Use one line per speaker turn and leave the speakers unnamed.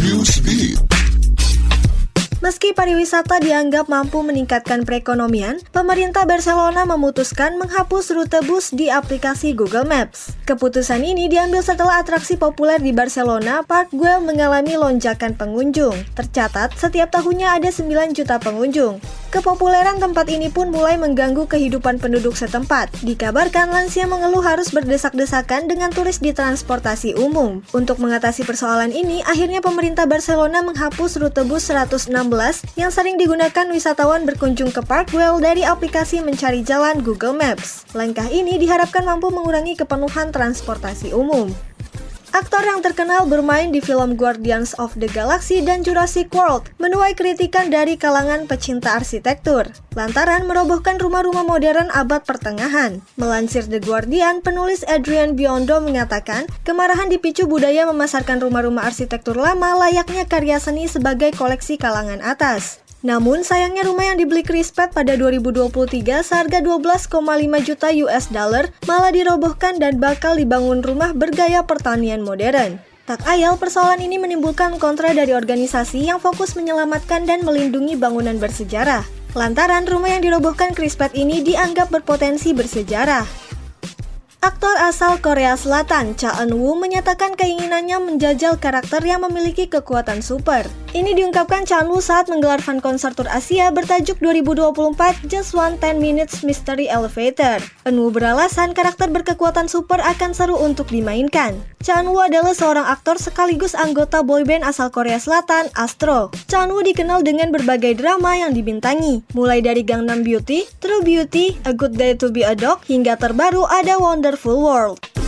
Newsbeat.
Meski pariwisata dianggap mampu meningkatkan perekonomian, pemerintah Barcelona memutuskan menghapus rute bus di aplikasi Google Maps. Keputusan ini diambil setelah atraksi populer di Barcelona, Park Güell, mengalami lonjakan pengunjung. Tercatat, setiap tahunnya ada 9 juta pengunjung. Kepopuleran tempat ini pun mulai mengganggu kehidupan penduduk setempat. Dikabarkan lansia mengeluh harus berdesak-desakan dengan turis di transportasi umum. Untuk mengatasi persoalan ini, akhirnya pemerintah Barcelona menghapus rute bus 116 yang sering digunakan wisatawan berkunjung ke Park Güell dari aplikasi mencari jalan Google Maps. Langkah ini diharapkan mampu mengurangi kepenuhan transportasi umum. Aktor yang terkenal bermain di film Guardians of the Galaxy dan Jurassic World menuai kritikan dari kalangan pecinta arsitektur lantaran merobohkan rumah-rumah modern abad pertengahan. Melansir The Guardian, penulis Adrian Biondo mengatakan, kemarahan dipicu budaya memasarkan rumah-rumah arsitektur lama layaknya karya seni sebagai koleksi kalangan atas. Namun, sayangnya rumah yang dibeli Chris Pratt pada 2023 seharga 12,5 juta US dollar malah dirobohkan dan bakal dibangun rumah bergaya pertanian modern. Tak ayal, persoalan ini menimbulkan kontra dari organisasi yang fokus menyelamatkan dan melindungi bangunan bersejarah. Lantaran rumah yang dirobohkan Chris Pratt ini dianggap berpotensi bersejarah. Aktor asal Korea Selatan, Cha Eun-woo, menyatakan keinginannya menjajal karakter yang memiliki kekuatan super. Ini diungkapkan Cha Eun-woo saat menggelar fan konser tur Asia bertajuk 2024 Just One 10 Minutes Mystery Elevator. Eun-woo beralasan karakter berkekuatan super akan seru untuk dimainkan. Cha Eun-woo adalah seorang aktor sekaligus anggota boyband asal Korea Selatan, Astro. Cha Eun-woo dikenal dengan berbagai drama yang dibintangi, mulai dari Gangnam Beauty, True Beauty, A Good Day to Be a Dog, hingga terbaru ada Wonderful World.